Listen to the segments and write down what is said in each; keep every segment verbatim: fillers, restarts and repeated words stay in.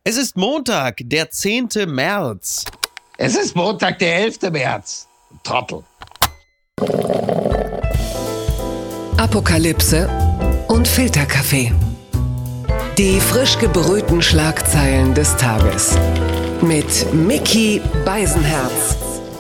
Es ist Montag, der zehnte März. Es ist Montag, der elfte März. Trottel. Apokalypse und Filterkaffee. Die frisch gebrühten Schlagzeilen des Tages. Mit Micky Beisenherz.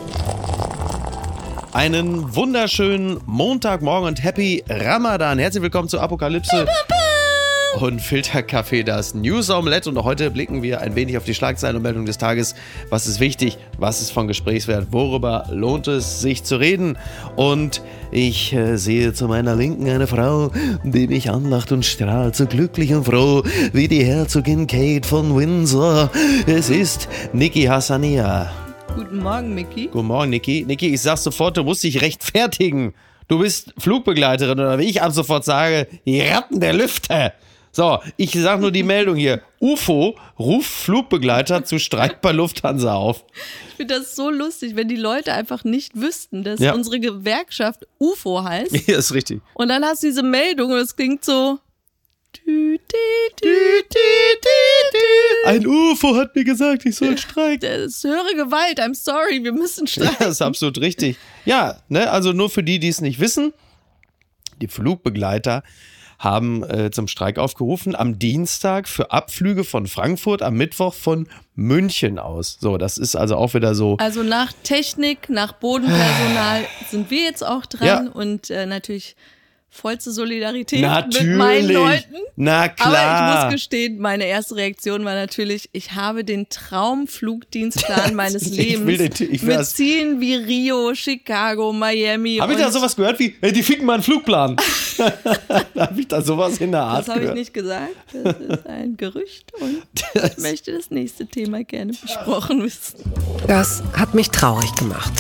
Einen wunderschönen Montagmorgen und Happy Ramadan. Herzlich willkommen zu Apokalypse und Filterkaffee, das News Omelette. Und heute blicken wir ein wenig auf die Schlagzeilen und Meldungen des Tages. Was ist wichtig? Was ist von Gesprächswert? Worüber lohnt es sich zu reden? Und ich äh, sehe zu meiner Linken eine Frau, die mich anlacht und strahlt, so glücklich und froh wie die Herzogin Kate von Windsor. Es ist Niki Hassania. Guten Morgen, Micky. Guten Morgen, Niki. Niki, ich sag sofort, du musst dich rechtfertigen. Du bist Flugbegleiterin oder wie ich ab sofort sage, die Ratten der Lüfte. So, ich sag nur die Meldung hier. U F O ruft Flugbegleiter zu Streik bei Lufthansa auf. Ich finde das so lustig, wenn die Leute einfach nicht wüssten, dass Ja. unsere Gewerkschaft U F O heißt. Ja, ist richtig. Und dann hast du diese Meldung und es klingt so. Tü, tü, tü, tü, tü, tü. Ein U F O hat mir gesagt, ich soll streiken. Das ist höhere Gewalt, I'm sorry, wir müssen Ja, streiken. das ist absolut richtig. Ja, ne, also nur für die, die es nicht wissen, die Flugbegleiter haben äh, zum Streik aufgerufen am Dienstag für Abflüge von Frankfurt, am Mittwoch von München aus. So, das ist also auch wieder so. Also nach Technik, nach Bodenpersonal sind wir jetzt auch dran Ja. und äh, natürlich vollste Solidarität Natürlich. mit meinen Leuten. Na Aber klar. ich muss gestehen, meine erste Reaktion war natürlich, ich habe den Traumflugdienstplan meines Ich Lebens will den- ich will mit das- Zielen wie Rio, Chicago, Miami. Habe ich und da sowas gehört wie, hey, die ficken mal einen Flugplan? Habe ich da sowas in der Art Das habe ich gehört? nicht gesagt, das ist ein Gerücht und ich möchte das nächste Thema gerne besprochen wissen. Das hat mich traurig gemacht.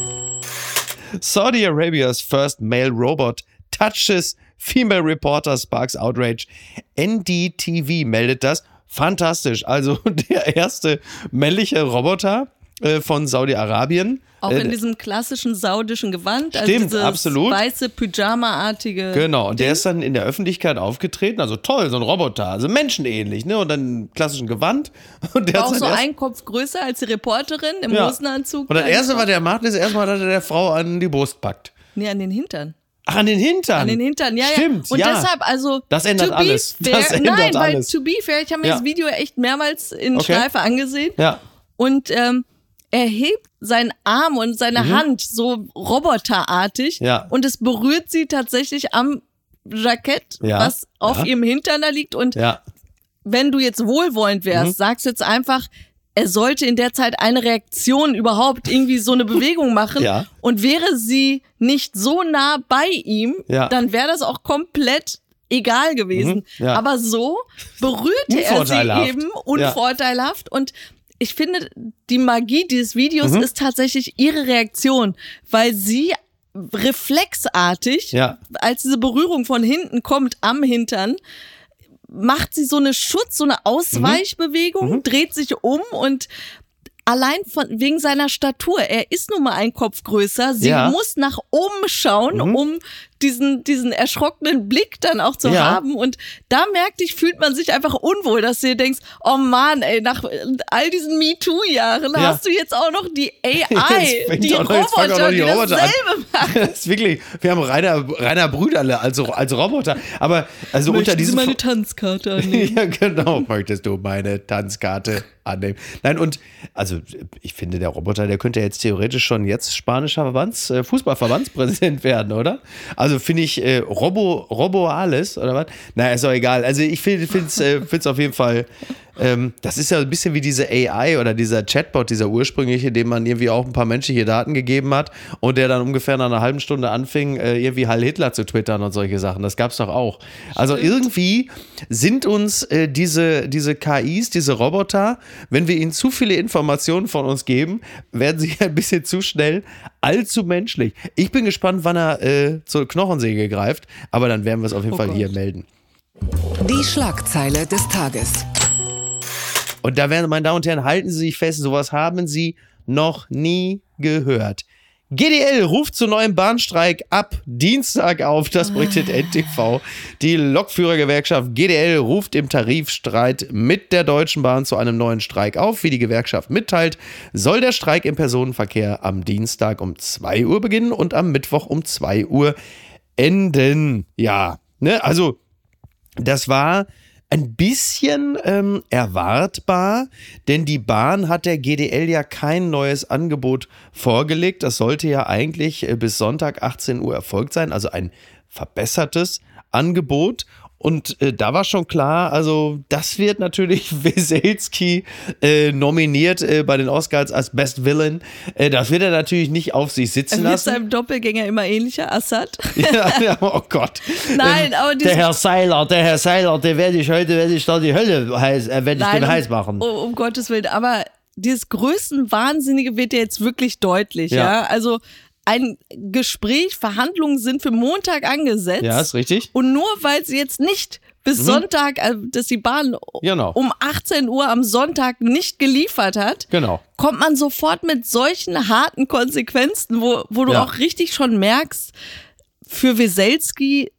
Saudi Arabia's first male robot touches female reporter, sparks outrage. N D T V meldet das. Fantastisch. Also der erste männliche Roboter äh, von Saudi-Arabien. Auch Äh, in diesem klassischen saudischen Gewand, also Stimmt, dieses absolut. weiße Pyjama-artige. Genau, und der ist dann in der Öffentlichkeit aufgetreten. Also toll, so ein Roboter, also menschenähnlich, ne? Und dann im klassischen Gewand. Und der War hat auch sein so erst- ein Kopf größer als die Reporterin im Ja. Hosenanzug. Und das erste, was der macht, ist erstmal, dass er der Frau an die Brust packt. Nee, an den Hintern. Ach, an den Hintern. An den Hintern, ja, Stimmt, ja. Und ja. deshalb, also. Das ändert to be alles. Fair, Das ändert nein, weil alles. to be fair, ich habe mir Ja. das Video echt mehrmals in Okay. Schleife angesehen. Ja. Und ähm, er hebt seinen Arm und seine Hand so roboterartig. Mhm. Ja. Und es berührt sie tatsächlich am Jackett, Ja. was auf Ja. ihrem Hintern da liegt. Und Ja. wenn du jetzt wohlwollend wärst, Mhm. sagst jetzt einfach, er sollte in der Zeit eine Reaktion überhaupt irgendwie so eine Bewegung machen. Ja. Und wäre sie nicht so nah bei ihm, Ja. dann wäre das auch komplett egal gewesen. Mhm, ja. Aber so berührte er sie Unvorteilhaft. eben unvorteilhaft. Und ich finde, die Magie dieses Videos Mhm. ist tatsächlich ihre Reaktion, weil sie reflexartig, Ja. als diese Berührung von hinten kommt am Hintern, macht sie so eine Schutz-, so eine Ausweichbewegung, Mhm. dreht sich um und allein von, wegen seiner Statur, er ist nun mal ein Kopf größer, sie Ja. muss nach oben schauen, Mhm. um diesen, diesen erschrockenen Blick dann auch zu Ja. haben. Und da merkte ich, fühlt man sich einfach unwohl, dass du dir denkst, oh Mann, ey, nach all diesen MeToo-Jahren Ja. hast du jetzt auch noch die A Jetzt I, fängt die auch noch- jetzt fangen auch noch Roboter, die die Roboter an. dasselbe machen. Das ist wirklich, wir haben Rainer, Rainer Brüderle als, als Roboter. Aber also unter Möchten Sie diesem. meine Tanzkarte annehmen? Ja, genau. Möchtest du meine Tanzkarte annehmen? Nein, und also ich finde, der Roboter, der könnte jetzt theoretisch schon jetzt spanischer Verbands, äh, Fußballverbandspräsident werden, oder? Also finde ich äh, Robo, Roboales oder was? Naja, ist doch egal. Also ich finde es äh, find's auf jeden Fall, ähm, das ist ja ein bisschen wie diese A I oder dieser Chatbot, dieser ursprüngliche, dem man irgendwie auch ein paar menschliche Daten gegeben hat und der dann ungefähr nach einer halben Stunde anfing, äh, irgendwie Heil Hitler zu twittern und solche Sachen. Das gab's doch auch. Also irgendwie sind uns äh, diese, diese K Is, diese Roboter, wenn wir ihnen zu viele Informationen von uns geben, werden sie ein bisschen zu schnell allzu menschlich. Ich bin gespannt, wann er äh, zur Knochensäge greift, aber dann werden wir es auf jeden Oh Fall Gott. hier melden. Die Schlagzeile des Tages. Und da werden, meine Damen und Herren, halten Sie sich fest, sowas haben Sie noch nie gehört. G D L ruft zu neuem Bahnstreik ab Dienstag auf, das berichtet N T V. Die Lokführergewerkschaft G D L ruft im Tarifstreit mit der Deutschen Bahn zu einem neuen Streik auf. Wie die Gewerkschaft mitteilt, soll der Streik im Personenverkehr am Dienstag um zwei Uhr beginnen und am Mittwoch um zwei Uhr enden. Ja, ne, also das war ein bisschen ähm, erwartbar, denn die Bahn hat der G D L ja kein neues Angebot vorgelegt. Das sollte ja eigentlich äh, bis Sonntag achtzehn Uhr erfolgt sein, also ein verbessertes Angebot. Und äh, da war schon klar, also das wird natürlich Weselski äh, nominiert äh, bei den Oscars als Best Villain. Äh, das wird er natürlich nicht auf sich sitzen Er wird lassen. seinem Doppelgänger immer ähnlicher, Assad. Ja, ja, oh Gott. Nein, aber der Herr Seiler, der Herr Seiler, der werde ich heute, werde ich da die Hölle heiß, äh, werde ich Nein, den um, heiß machen. Um, um Gottes Willen, aber dieses Größenwahnsinnige wird ja jetzt wirklich deutlich, ja. Ja. Also ein Gespräch, Verhandlungen sind für Montag angesetzt. Ja, ist richtig. Und nur weil sie jetzt nicht bis mhm. Sonntag, also dass die Bahn genau. um achtzehn Uhr am Sonntag nicht geliefert hat, genau. kommt man sofort mit solchen harten Konsequenzen, wo, wo du ja. auch richtig schon merkst, für Weselski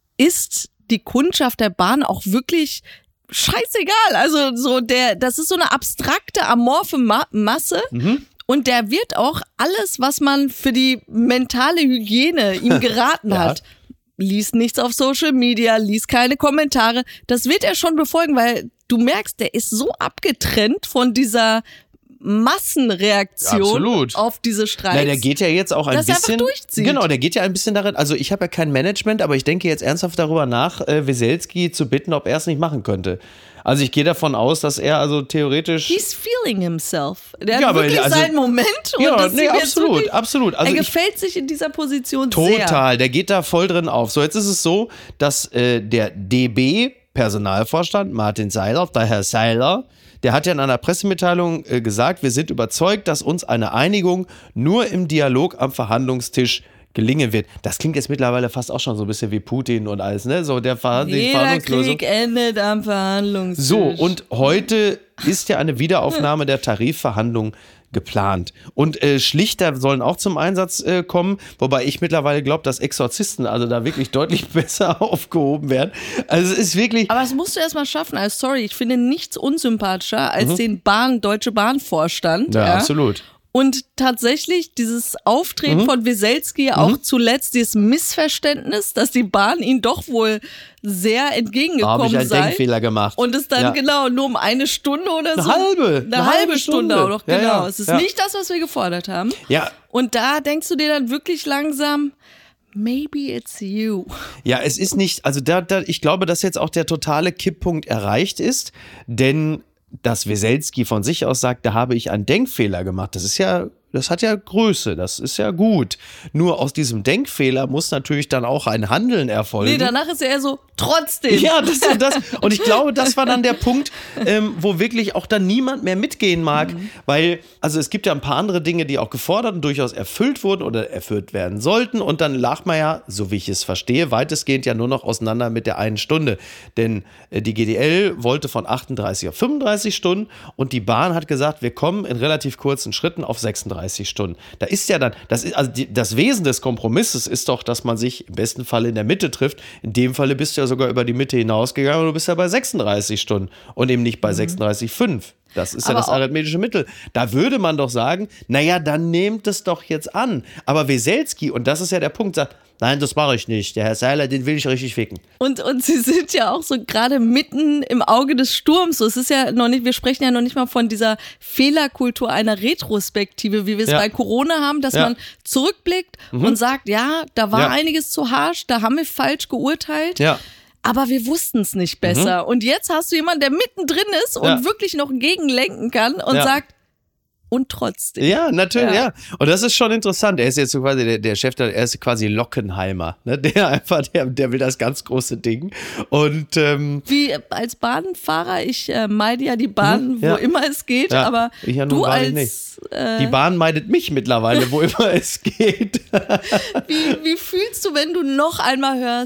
ist die Kundschaft der Bahn auch wirklich scheißegal. Also so der, das ist so eine abstrakte, amorphe Ma- Masse. Mhm. Und der wird auch alles, was man für die mentale Hygiene ihm geraten ja. hat, liest nichts auf Social Media, liest keine Kommentare, das wird er schon befolgen, weil du merkst, der ist so abgetrennt von dieser Massenreaktion Absolut. auf diese Streiks. Na, der geht ja jetzt auch ein dass er bisschen. einfach durchzieht. Genau, der geht ja ein bisschen darin. Also ich habe ja kein Management, aber ich denke jetzt ernsthaft darüber nach, äh, Weselski zu bitten, ob er es nicht machen könnte. Also ich gehe davon aus, dass er also theoretisch. He's feeling himself. Der ja, hat wirklich aber, also, seinen Moment. Und ja, das nee, sieht jetzt absolut, wirklich, absolut. Also er ich, gefällt sich in dieser Position sehr. Total, der geht da voll drin auf. So, jetzt ist es so, dass äh, der D B-Personalvorstand Martin Seiler, der Herr Seiler, der hat ja in einer Pressemitteilung äh, gesagt, wir sind überzeugt, dass uns eine Einigung nur im Dialog am Verhandlungstisch gelingen wird. Das klingt jetzt mittlerweile fast auch schon so ein bisschen wie Putin und alles, ne? So der Verhand- die Jeder Verhandlungslösung. Krieg endet am Verhandlungstisch. So, und heute ist ja eine Wiederaufnahme der Tarifverhandlungen geplant. Und äh, Schlichter sollen auch zum Einsatz äh, kommen, wobei ich mittlerweile glaube, dass Exorzisten also da wirklich deutlich besser aufgehoben werden. Also es ist wirklich... Aber das musst du erstmal schaffen. Also sorry, ich finde nichts unsympathischer als mhm. den Bahn, Deutsche Bahn-Vorstand. Ja, ja, absolut. Und tatsächlich dieses Auftreten mhm. von Weselski, auch mhm. zuletzt dieses Missverständnis, dass die Bahn ihn doch wohl sehr entgegengekommen sei. Da habe ich einen Denkfehler gemacht. Und es dann ja. genau nur um eine Stunde oder eine so. Halbe. Eine, eine halbe, halbe Stunde. Stunde auch noch, genau. Ja, ja. Es ist ja. nicht das, was wir gefordert haben. Ja. Und da denkst du dir dann wirklich langsam, maybe it's you. Ja, es ist nicht, also da, da, ich glaube, dass jetzt auch der totale Kipppunkt erreicht ist, denn dass Weselski von sich aus sagt, da habe ich einen Denkfehler gemacht. Das ist ja, das hat ja Größe, das ist ja gut. Nur aus diesem Denkfehler muss natürlich dann auch ein Handeln erfolgen. Nee, danach ist er eher so, trotzdem. Ja, das und das. Und ich glaube, das war dann der Punkt, ähm, wo wirklich auch dann niemand mehr mitgehen mag. Mhm. Weil, also es gibt ja ein paar andere Dinge, die auch gefordert und durchaus erfüllt wurden oder erfüllt werden sollten. Und dann lag man ja, so wie ich es verstehe, weitestgehend ja nur noch auseinander mit der einen Stunde. Denn äh, die G D L wollte von achtunddreißig auf fünfunddreißig Stunden und die Bahn hat gesagt, wir kommen in relativ kurzen Schritten auf sechsunddreißig Stunden. Da ist ja dann, das ist, also die, das Wesen des Kompromisses ist doch, dass man sich im besten Fall in der Mitte trifft. In dem Falle bist du ja sogar über die Mitte hinausgegangen und du bist ja bei sechsunddreißig Stunden und eben nicht bei mhm. sechsunddreißig Komma fünf. Das ist ja aber das arithmetische Mittel. Da würde man doch sagen, naja, dann nehmt es doch jetzt an. Aber Weselski, und das ist ja der Punkt, sagt, nein, das mache ich nicht. Der Herr Seiler, den will ich richtig ficken. Und, und sie sind ja auch so gerade mitten im Auge des Sturms. So, es ist ja noch nicht, wir sprechen ja noch nicht mal von dieser Fehlerkultur einer Retrospektive, wie wir es ja. bei Corona haben, dass ja. man zurückblickt mhm. und sagt, ja, da war ja. einiges zu harsch, da haben wir falsch geurteilt. Ja. Aber wir wussten es nicht besser. Mhm. Und jetzt hast du jemanden, der mittendrin ist und ja. wirklich noch gegenlenken kann und ja. sagt, und trotzdem. Ja, natürlich, ja. ja. Und das ist schon interessant. Er ist jetzt so quasi der, der Chef, er ist quasi Lockenheimer. Ne? Der einfach, der, der will das ganz große Ding. Und ähm, wie als Bahnfahrer, ich äh, meide ja die Bahn, mhm, ja. wo immer es geht, ja. aber ich ja nun du als nicht. Äh, die Bahn meidet mich mittlerweile, wo immer es geht. wie, wie fühlst du, wenn du noch einmal hörst,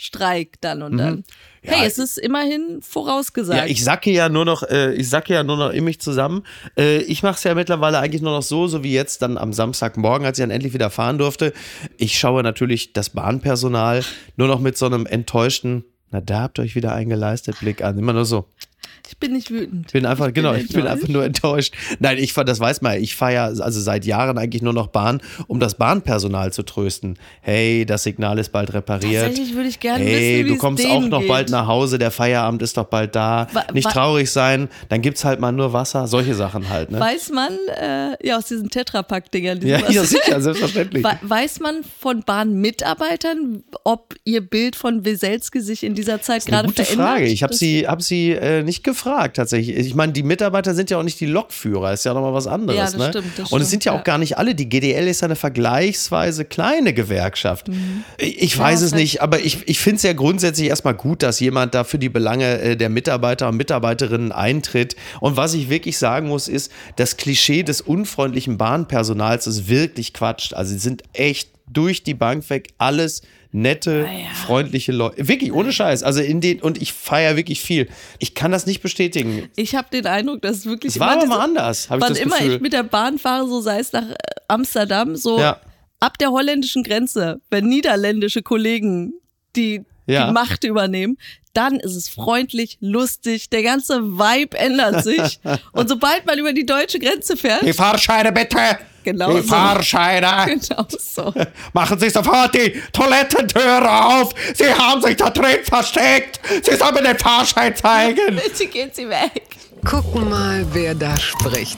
Streik dann und dann. Mhm. Hey, ja, es ist immerhin vorausgesagt. Ja, ich sacke ja nur noch, äh, ich sacke ja nur noch in mich zusammen. Äh, ich mache es ja mittlerweile eigentlich nur noch so, so wie jetzt dann am Samstagmorgen, als ich dann endlich wieder fahren durfte. Ich schaue natürlich das Bahnpersonal nur noch mit so einem enttäuschten, na da habt ihr euch wieder eingeleistet, Blick an. Immer nur so. Ich bin nicht wütend. Ich bin einfach, ich genau, bin ich bin einfach nur enttäuscht. Nein, ich das weiß man, ich fahre ja also seit Jahren eigentlich nur noch Bahn, um das Bahnpersonal zu trösten. Hey, das Signal ist bald repariert. Tatsächlich würde ich gerne hey, wissen, wie du kommst es auch denen noch geht. bald nach Hause, der Feierabend ist doch bald da. Wa- Nicht wa- traurig sein, dann gibt's halt mal nur Wasser, solche Sachen halt. Ne? Weiß man, äh, ja, aus diesen Tetrapack-Dingern. Ja, diesen- ja, sicher, selbstverständlich. We- Weiß man von Bahnmitarbeitern, ob ihr Bild von Weselski sich in dieser Zeit gerade Gute verändert? Frage. Ich habe Das- sie, hab sie äh, nicht gefragt tatsächlich. Ich meine, die Mitarbeiter sind ja auch nicht die Lokführer, ist ja nochmal was anderes. Ja, das ne? stimmt, das Und es stimmt, sind ja auch ja. gar nicht alle. Die G D L ist ja eine vergleichsweise kleine Gewerkschaft. Mhm. Ich, ich Ja, weiß es vielleicht- nicht, aber ich, ich finde es ja grundsätzlich erstmal gut, dass jemand da für die Belange äh, der Mitarbeiter und Mitarbeiterinnen eintritt. Und was ich wirklich sagen muss, ist, das Klischee des unfreundlichen Bahnpersonals ist wirklich Quatsch. Also sie sind echt durch die Bank weg alles nette, Ah, ja. freundliche Leute. Wirklich, ohne Scheiß. Also in den, und ich feiere wirklich viel. Ich kann das nicht bestätigen. Ich habe den Eindruck, dass es wirklich Es war aber diese- mal anders, habe ich wann das immer Gefühl. ich mit der Bahn fahre, so sei es nach äh, Amsterdam, so Ja. ab der holländischen Grenze, wenn niederländische Kollegen die, Ja. die Macht übernehmen, dann ist es freundlich, lustig, der ganze Vibe ändert sich. Und sobald man über die deutsche Grenze fährt, Die Fahrscheine bitte! Genau Die so. Fahrscheine! genau so. Machen Sie sofort die Toilettentüre auf! Sie haben sich da drin versteckt! Sie sollen mir den Fahrschein zeigen! Bitte geht sie weg. Gucken mal, wer da spricht.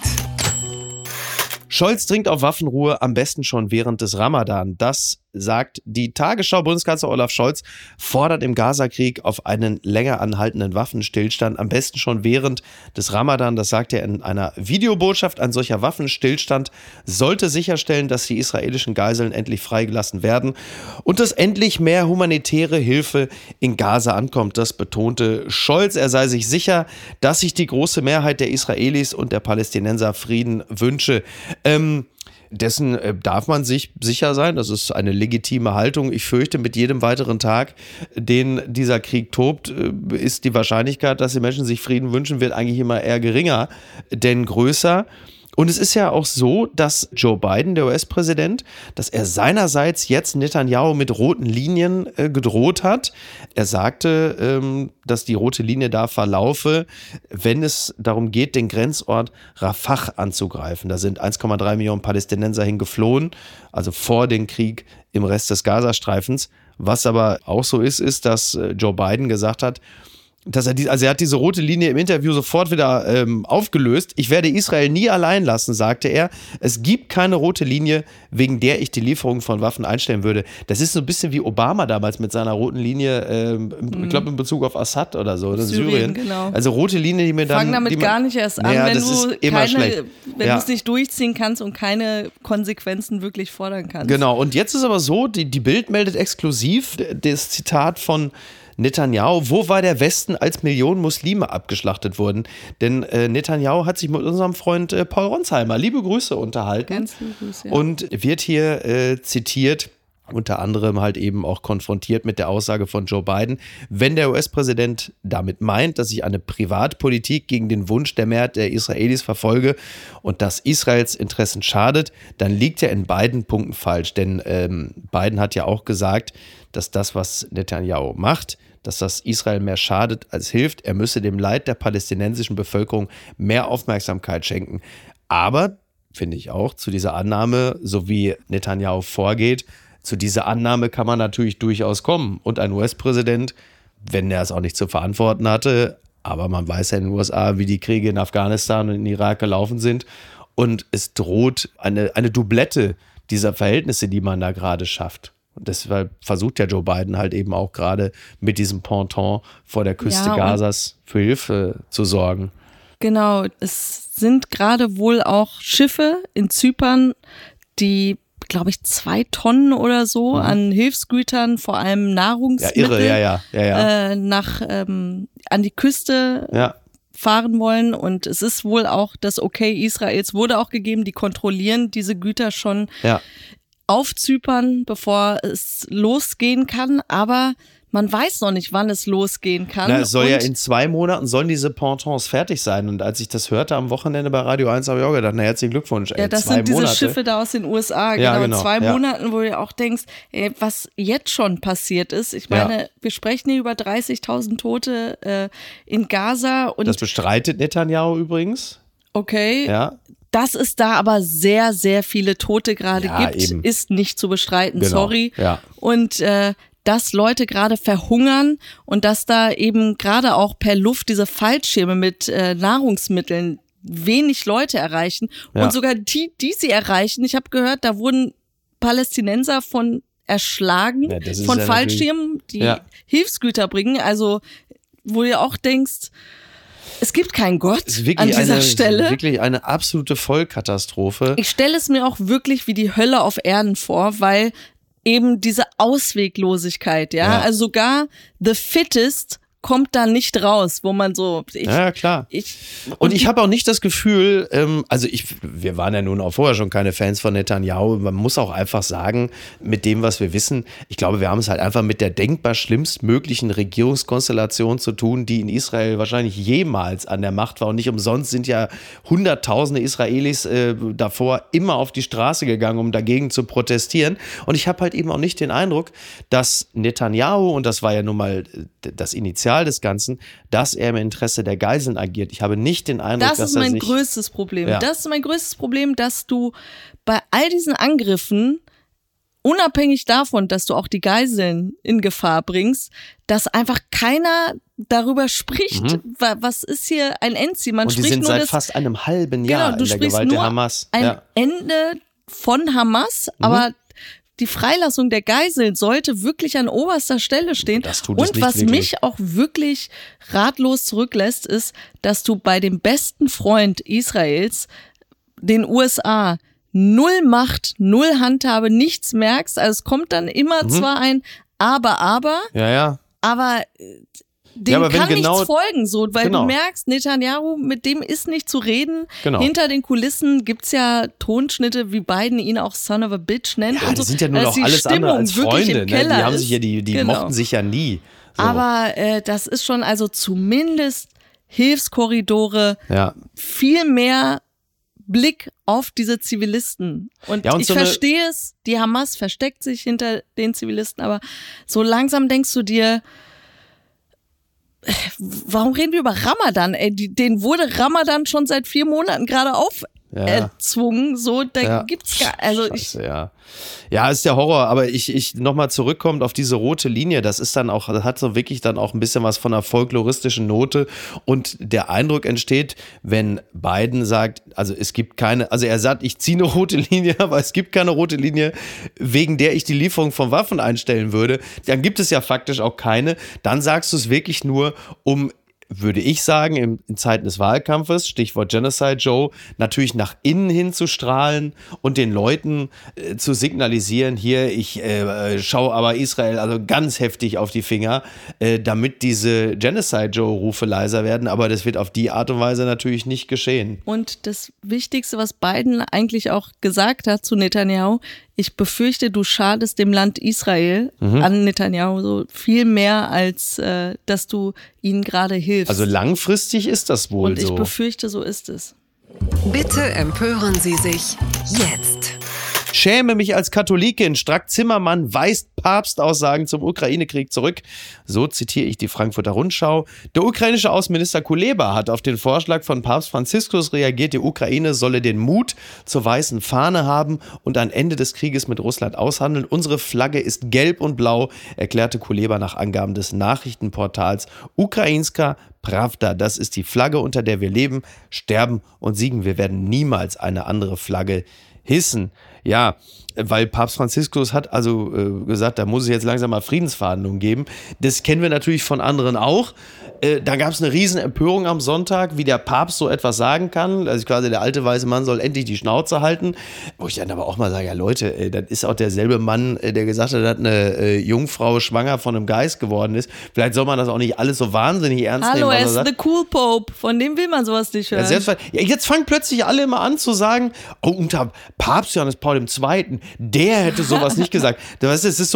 Scholz dringt auf Waffenruhe, am besten schon während des Ramadan. Das sagt die Tagesschau. Bundeskanzler Olaf Scholz fordert im Gazakrieg auf einen länger anhaltenden Waffenstillstand, am besten schon während des Ramadan. Das sagt er in einer Videobotschaft. Ein solcher Waffenstillstand sollte sicherstellen, dass die israelischen Geiseln endlich freigelassen werden und dass endlich mehr humanitäre Hilfe in Gaza ankommt. Das betonte Scholz. Er sei sich sicher, dass sich die große Mehrheit der Israelis und der Palästinenser Frieden wünsche. Ähm, Dessen äh, darf man sich sicher sein, das ist eine legitime Haltung. Ich fürchte, mit jedem weiteren Tag, den dieser Krieg tobt, äh, ist die Wahrscheinlichkeit, dass die Menschen sich Frieden wünschen, wird eigentlich immer eher geringer, denn größer. Und es ist ja auch so, dass Joe Biden, der U S-Präsident, dass er seinerseits jetzt Netanyahu mit roten Linien äh, gedroht hat. Er sagte, ähm, dass die rote Linie da verlaufe, wenn es darum geht, den Grenzort Rafah anzugreifen. Da sind eins Komma drei Millionen Palästinenser hingeflohen, also vor dem Krieg im Rest des Gazastreifens. Was aber auch so ist, ist, dass äh, Joe Biden gesagt hat, dass er die, also er hat diese rote Linie im Interview sofort wieder ähm, aufgelöst. Ich werde Israel nie allein lassen, sagte er. Es gibt keine rote Linie, wegen der ich die Lieferung von Waffen einstellen würde. Das ist so ein bisschen wie Obama damals mit seiner roten Linie, ähm, mhm. ich glaube in Bezug auf Assad oder so, oder Syrien, Syrien. Genau. Also rote Linie, die mir dann... Fang damit die man, gar nicht erst an, ja, wenn das du ist immer keine, schlecht. wenn Ja. du es nicht durchziehen kannst und keine Konsequenzen wirklich fordern kannst. Genau, und jetzt ist aber so, die, die Bild meldet exklusiv das Zitat von Netanyahu, wo war der Westen, als Millionen Muslime abgeschlachtet wurden? Denn äh, Netanyahu hat sich mit unserem Freund äh, Paul Ronsheimer, liebe Grüße, unterhalten. Ganz liebe Grüße, ja. Und wird hier äh, zitiert, unter anderem halt eben auch konfrontiert mit der Aussage von Joe Biden, wenn der U S-Präsident damit meint, dass ich eine Privatpolitik gegen den Wunsch der Mehrheit der Israelis verfolge und das Israels Interessen schadet, dann liegt er in beiden Punkten falsch. Denn ähm, Biden hat ja auch gesagt, dass das, was Netanyahu macht, dass das Israel mehr schadet als hilft. Er müsse dem Leid der palästinensischen Bevölkerung mehr Aufmerksamkeit schenken. Aber, finde ich auch, zu dieser Annahme, so wie Netanyahu vorgeht, zu dieser Annahme kann man natürlich durchaus kommen. Und ein U S-Präsident, wenn er es auch nicht zu verantworten hatte, aber man weiß ja in den U S A, wie die Kriege in Afghanistan und in Irak gelaufen sind. Und es droht eine, eine Doublette dieser Verhältnisse, die man da gerade schafft. Und deshalb versucht ja Joe Biden halt eben auch gerade mit diesem Ponton vor der Küste Ja, Gazas für Hilfe zu sorgen. Genau, es sind gerade wohl auch Schiffe in Zypern, die, glaube ich, zwei Tonnen oder so mhm. an Hilfsgütern, vor allem Nahrungsmittel, ja, irre, ja, ja, ja, ja. Äh, nach ähm, an die Küste ja. fahren wollen. Und es ist wohl auch das Okay Israels wurde auch gegeben, die kontrollieren diese Güter schon ja. auf Zypern, bevor es losgehen kann. Aber man weiß noch nicht, wann es losgehen kann. Na, es soll und ja in zwei Monaten sollen diese Pontons fertig sein. Und als ich das hörte am Wochenende bei Radio eins, habe ich auch gedacht, na herzlichen Glückwunsch. Ey, ja, das zwei sind diese Monate. Schiffe da aus den U S A. Ja, genau, genau, zwei ja. Monaten, wo du auch denkst, ey, was jetzt schon passiert ist. Ich meine, Ja. wir sprechen hier über dreißigtausend Tote äh, in Gaza. Und Das bestreitet Netanyahu übrigens. okay, Ja. dass es da aber sehr, sehr viele Tote gerade Ja, gibt, eben. ist nicht zu bestreiten, Genau, sorry. ja. Und äh, dass Leute gerade verhungern und dass da eben gerade auch per Luft diese Fallschirme mit äh, Nahrungsmitteln wenig Leute erreichen. Ja. Und sogar die, die sie erreichen, ich habe gehört, da wurden Palästinenser von erschlagen, Ja, das ist von ja Fallschirmen, die Ja. Hilfsgüter bringen. Also wo du auch denkst, es gibt keinen Gott Es ist wirklich an dieser eine, Stelle. wirklich eine absolute Vollkatastrophe. Ich stelle es mir auch wirklich wie die Hölle auf Erden vor, weil eben diese Ausweglosigkeit, ja, Ja. also sogar the fittest kommt da nicht raus, wo man so, ich, Ja, klar. ich Und ich die- habe auch nicht das Gefühl, ähm, also ich, wir waren ja nun auch vorher schon keine Fans von Netanyahu. Man muss auch einfach sagen, mit dem, was wir wissen, ich glaube, wir haben es halt einfach mit der denkbar schlimmstmöglichen Regierungskonstellation zu tun, die in Israel wahrscheinlich jemals an der Macht war. Und nicht umsonst sind ja Hunderttausende Israelis äh, davor immer auf die Straße gegangen, um dagegen zu protestieren. Und ich habe halt eben auch nicht den Eindruck, dass Netanyahu, und das war ja nun mal das Initial des Ganzen, dass er im Interesse der Geiseln agiert. Ich habe nicht den Eindruck, das dass ist er mein sich... größtes Problem. Ja. Das ist mein größtes Problem, dass du bei all diesen Angriffen, unabhängig davon, dass du auch die Geiseln in Gefahr bringst, dass einfach keiner darüber spricht. Wa- Was ist hier ein Endziel? Man Mhm. Und die spricht sind nur seit das, fast einem halben genau, Jahr du in der sprichst Gewalt nur der Hamas. ein Ja. Ende von Hamas, aber die Freilassung der Geiseln sollte wirklich an oberster Stelle stehen. Das tut es Und nicht was wirklich. mich auch wirklich ratlos zurücklässt, ist, dass du bei dem besten Freund Israels, den U S A, null Macht, null Handhabe, nichts merkst. Also es kommt dann immer Mhm. zwar ein Aber, aber, ja, ja. aber äh, dem Ja, aber wenn kann genau- nichts folgen, so, weil Genau. du merkst, Netanyahu, mit dem ist nicht zu reden. Genau. Hinter den Kulissen gibt's ja Tonschnitte, wie Biden ihn auch Son of a Bitch nennt. Ja, und so. die sind ja nur dass noch die alles Stimmung andere als wirklich Freunde. im Ne? Die Keller haben ist. sich ja, die, die Genau. mochten sich ja nie. So. Aber äh, das ist schon also zumindest Hilfskorridore, ja. viel mehr Blick auf diese Zivilisten. Und, Ja, und ich so eine- verstehe es, die Hamas versteckt sich hinter den Zivilisten, aber so langsam denkst du dir, äh, warum reden wir über Ramadan? Ey, die, denen wurde Ramadan schon seit vier Monaten gerade Ja. auferzwungen. So, da Ja. gibt's gar, also ich, Scheiße, ja. Ja, ist der Horror, aber ich, ich nochmal zurückkommt auf diese rote Linie, das ist dann auch, das hat so wirklich dann auch ein bisschen was von einer folkloristischen Note und der Eindruck entsteht, wenn Biden sagt, also es gibt keine, also er sagt, ich ziehe eine rote Linie, aber es gibt keine rote Linie, wegen der ich die Lieferung von Waffen einstellen würde, dann gibt es ja faktisch auch keine, dann sagst du es wirklich nur, um, würde ich sagen, in, in Zeiten des Wahlkampfes, Stichwort Genocide Joe, natürlich nach innen hin zu strahlen und den Leuten äh, zu signalisieren, hier, ich äh, schaue aber Israel also ganz heftig auf die Finger, äh, damit diese Genocide Joe-Rufe leiser werden, aber das wird auf die Art und Weise natürlich nicht geschehen. Und das Wichtigste, was Biden eigentlich auch gesagt hat zu Netanyahu, ich befürchte, du schadest dem Land Israel Mhm. an Netanyahu so viel mehr, als äh, dass du ihnen gerade hilfst. Also langfristig ist das wohl Und ich so. befürchte, so ist es. Bitte empören Sie sich jetzt. Schäme mich als Katholikin. Strack-Zimmermann weist Papstaussagen zum Ukraine-Krieg zurück. So zitiere ich die Frankfurter Rundschau. Der ukrainische Außenminister Kuleba hat auf den Vorschlag von Papst Franziskus reagiert, die Ukraine solle den Mut zur weißen Fahne haben und ein Ende des Krieges mit Russland aushandeln. Unsere Flagge ist gelb und blau, erklärte Kuleba nach Angaben des Nachrichtenportals Ukrainska Pravda. Das ist die Flagge, unter der wir leben, sterben und siegen. Wir werden niemals eine andere Flagge hissen. Ja, weil Papst Franziskus hat also äh, gesagt, da muss es jetzt langsam mal Friedensverhandlungen geben. Das kennen wir natürlich von anderen auch. Äh, da gab es eine riesen Empörung am Sonntag, wie der Papst so etwas sagen kann. Also quasi der alte weiße Mann soll endlich die Schnauze halten. Wo ich dann aber auch mal sage, ja Leute, äh, das ist auch derselbe Mann, äh, der gesagt hat, dass eine äh, Jungfrau schwanger von einem Geist geworden ist. Vielleicht soll man das auch nicht alles so wahnsinnig ernst Hallo, nehmen. er was er ist sagt. the cool Pope, von dem will man sowas nicht hören. Ja, selbstverständlich. Ja, jetzt fangen plötzlich alle immer an zu sagen, oh, unter Papst Johannes Paul der Zweite, der hätte sowas nicht gesagt. Du weißt, es ist so,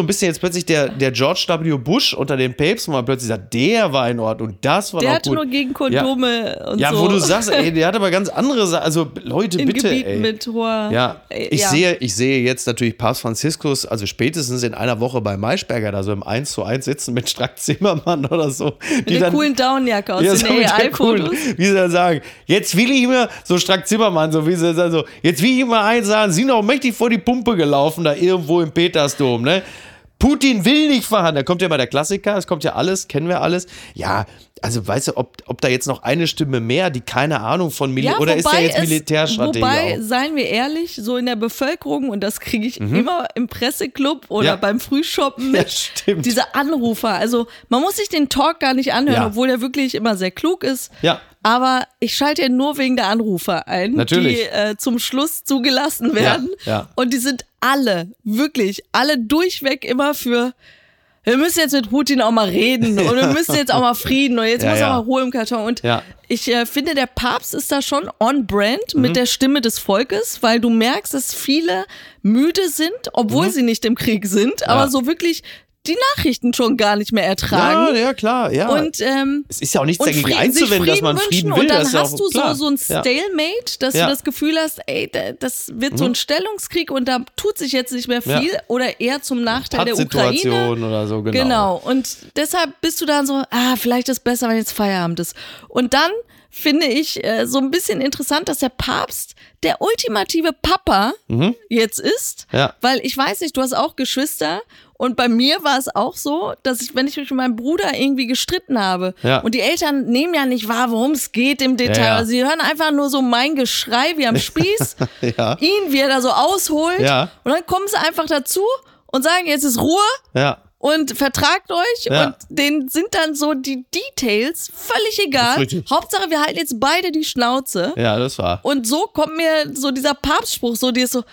bisschen jetzt plötzlich der, der George W. Bush unter den Päpsten, wo man plötzlich sagt, der war in Ordnung, das war der noch hatte gut. nur gegen Kondome ja. und ja, so. Ja, wo du sagst, ey, der hat aber ganz andere Sachen. Also Leute, in bitte, Gebieten ey. mit hoher... Ja, ich, ja. Sehe, ich sehe jetzt natürlich Papst Franziskus, also spätestens in einer Woche bei Maischberger, da so im eins zu eins sitzen mit Strack Zimmermann oder so. Mit die der dann, coolen Downjacke aus ja, den so mit A der coolen, I-Fotos. wie sie dann sagen, jetzt will ich mir, so Strack Zimmermann, so wie sie dann so, jetzt will ich mal eins sagen, sie sind auch mächtig vor die Pumpe gelaufen, da irgendwo im Petersdom, ne? Putin will nicht verhandeln. Da kommt ja mal der Klassiker, es kommt ja alles, kennen wir alles. Ja, also weißt du, ob, ob da jetzt noch eine Stimme mehr, die keine Ahnung von Mil- ja, oder ist der jetzt es, Militärstratege Wobei, auch? seien wir ehrlich, so in der Bevölkerung, und das kriege ich Mhm. immer im Presseclub oder Ja. beim Frühshoppen mit, Ja, stimmt. diese Anrufer. Also man muss sich den Talk gar nicht anhören, Ja. obwohl der wirklich immer sehr klug ist. Ja. Aber ich schalte ja nur wegen der Anrufer ein, Natürlich. die äh, zum Schluss zugelassen werden. Ja, ja. Und die sind alle, wirklich, alle durchweg immer für... Wir müssen jetzt mit Putin auch mal reden und wir müssen jetzt auch mal Frieden und jetzt Ja, muss ja. auch mal Ruhe im Karton. Und Ja. ich äh, finde, der Papst ist da schon on brand mit der Stimme des Volkes, weil du merkst, dass viele müde sind, obwohl sie nicht im Krieg sind, aber so wirklich die Nachrichten schon gar nicht mehr Ja, ertragen. ja, klar, ja. Und, ähm, es ist ja auch nichts und dagegen Frieden- einzuwenden, sich dass man Frieden will. Und dann das ist ja hast auch du klar. so, so ein Ja. Stalemate, dass Ja. du das Gefühl hast, ey, da- das wird so ein Stellungskrieg und da tut sich jetzt nicht mehr viel Ja. oder eher zum Nachteil der Ukraine. Pattsituation oder so, genau. Genau. Und deshalb bist du dann so, ah, vielleicht ist es besser, wenn jetzt Feierabend ist. Und dann finde ich äh, so ein bisschen interessant, dass der Papst der ultimative Papa jetzt ist. Ja. Weil ich weiß nicht, du hast auch Geschwister und bei mir war es auch so, dass ich, wenn ich mich mit meinem Bruder irgendwie gestritten habe Ja. und die Eltern nehmen ja nicht wahr, worum es geht im Detail. Ja, ja. Also sie hören einfach nur so mein Geschrei wie am Spieß, Ja. ihn, wie er da so ausholt Ja. und dann kommen sie einfach dazu und sagen, jetzt ist Ruhe. Ja. Und vertragt euch Ja. und denen sind dann so die Details völlig egal. Das ist richtig. Hauptsache, wir halten jetzt beide die Schnauze. Ja, das war. Und so kommt mir so dieser Papstspruch, so die ist so,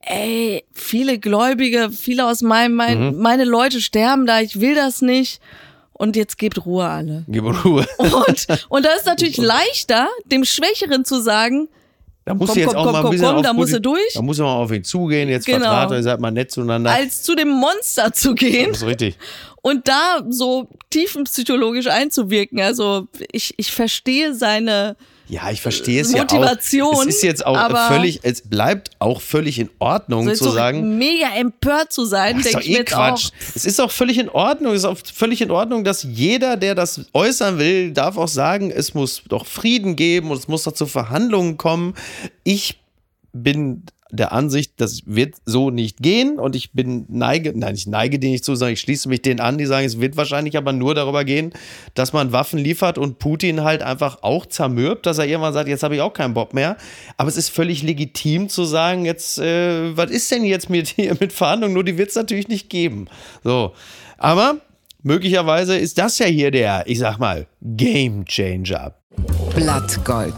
ey, viele Gläubige, viele aus meinem, mein, Mhm. meine Leute sterben da, ich will das nicht. Und jetzt gebt Ruhe alle. Gib Ruhe. Und, und da ist natürlich leichter, dem Schwächeren zu sagen, Da muss Komm, sie jetzt komm, auch komm, mal ein komm, bisschen komm, auf da muss Putin- sie durch. Da muss er mal auf ihn zugehen, jetzt Genau. vertraut euch, seid mal nett zueinander. als zu dem Monster zu gehen. Das ist richtig. Und da so tiefenpsychologisch einzuwirken. Also ich, ich verstehe seine Ja, ich verstehe es Motivation, ja auch. Es ist jetzt auch aber- völlig, es bleibt auch völlig in Ordnung so zu so sagen. mega empört zu sein, Das ist denke doch ich mir eh jetzt Quatsch. auch. Es ist auch völlig in Ordnung. Es ist auch völlig in Ordnung, dass jeder, der das äußern will, darf auch sagen, es muss doch Frieden geben und es muss doch zu Verhandlungen kommen. Ich bin der Ansicht, das wird so nicht gehen und ich bin neige, nein, ich neige denen nicht zu, sondern ich schließe mich denen an, die sagen, es wird wahrscheinlich aber nur darüber gehen, dass man Waffen liefert und Putin halt einfach auch zermürbt, dass er irgendwann sagt, jetzt habe ich auch keinen Bock mehr. Aber es ist völlig legitim zu sagen, jetzt, äh, was ist denn jetzt mit, hier mit Verhandlungen? Nur die wird es natürlich nicht geben. So, aber möglicherweise ist das ja hier der, ich sag mal, Game Changer. Blattgold.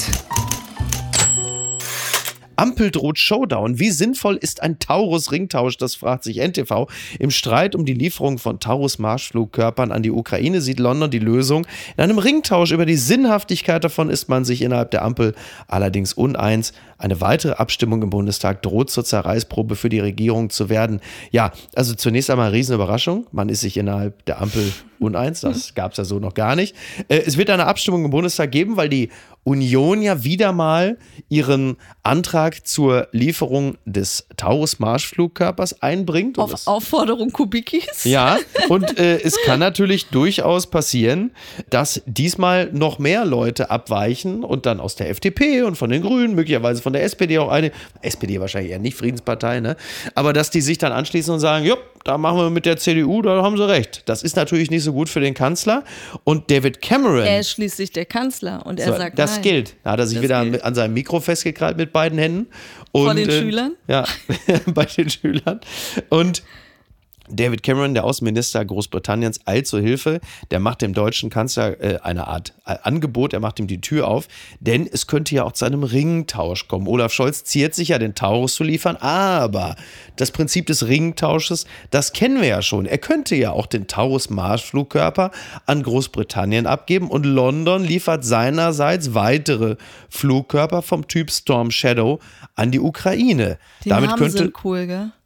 Ampel droht Showdown. Wie sinnvoll ist ein Taurus-Ringtausch? Das fragt sich N T V. Im Streit um die Lieferung von Taurus-Marschflugkörpern an die Ukraine sieht London die Lösung. In einem Ringtausch über die Sinnhaftigkeit davon ist man sich innerhalb der Ampel allerdings uneins. Eine weitere Abstimmung im Bundestag droht zur Zerreißprobe für die Regierung zu werden. Ja, also zunächst einmal eine Riesenüberraschung. Man ist sich innerhalb der Ampel uneins. Das gab es ja so noch gar nicht. Äh, es wird eine Abstimmung im Bundestag geben, weil die Union ja wieder mal ihren Antrag zur Lieferung des Taurus-Marschflugkörpers einbringt. Und Auf das- Aufforderung Kubikis. ja, und äh, es kann natürlich durchaus passieren, dass diesmal noch mehr Leute abweichen und dann aus der F D P und von den Grünen, möglicherweise von der S P D auch eine, S P D wahrscheinlich eher nicht, Friedenspartei, ne? Aber dass die sich dann anschließen und sagen, ja, da machen wir mit der C D U, da haben sie recht. Das ist natürlich nicht so gut für den Kanzler. Und David Cameron, Er ist schließlich der Kanzler und er so, sagt das nein. gilt. Da hat er sich Das wieder an, gilt. an seinem Mikro festgekrallt mit beiden Händen. Und, Vor den äh, Schülern? Ja, bei den Schülern. Und David Cameron, der Außenminister Großbritanniens, eilt zur Hilfe. Der macht dem deutschen Kanzler äh, eine Art äh, Angebot. Er macht ihm die Tür auf, denn es könnte ja auch zu einem Ringtausch kommen. Olaf Scholz ziert sich ja, den Taurus zu liefern, aber das Prinzip des Ringtausches, das kennen wir ja schon. Er könnte ja auch den Taurus-Marschflugkörper an Großbritannien abgeben und London liefert seinerseits weitere Flugkörper vom Typ Storm Shadow an die Ukraine. Die Damit Namen könnte sind cool, gell?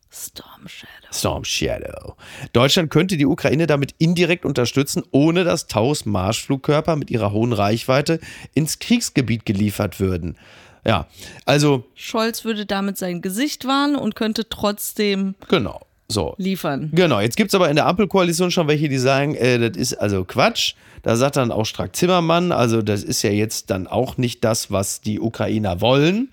Storm Shadow. Storm Shadow. Deutschland könnte die Ukraine damit indirekt unterstützen, ohne dass Taurus-Marschflugkörper mit ihrer hohen Reichweite ins Kriegsgebiet geliefert würden. Ja, also. Scholz würde damit sein Gesicht wahren und könnte trotzdem genau, so. liefern. Genau, jetzt gibt es aber in der Ampelkoalition schon welche, die sagen, äh, das ist also Quatsch. Da sagt dann auch Strack-Zimmermann, also das ist ja jetzt dann auch nicht das, was die Ukrainer wollen.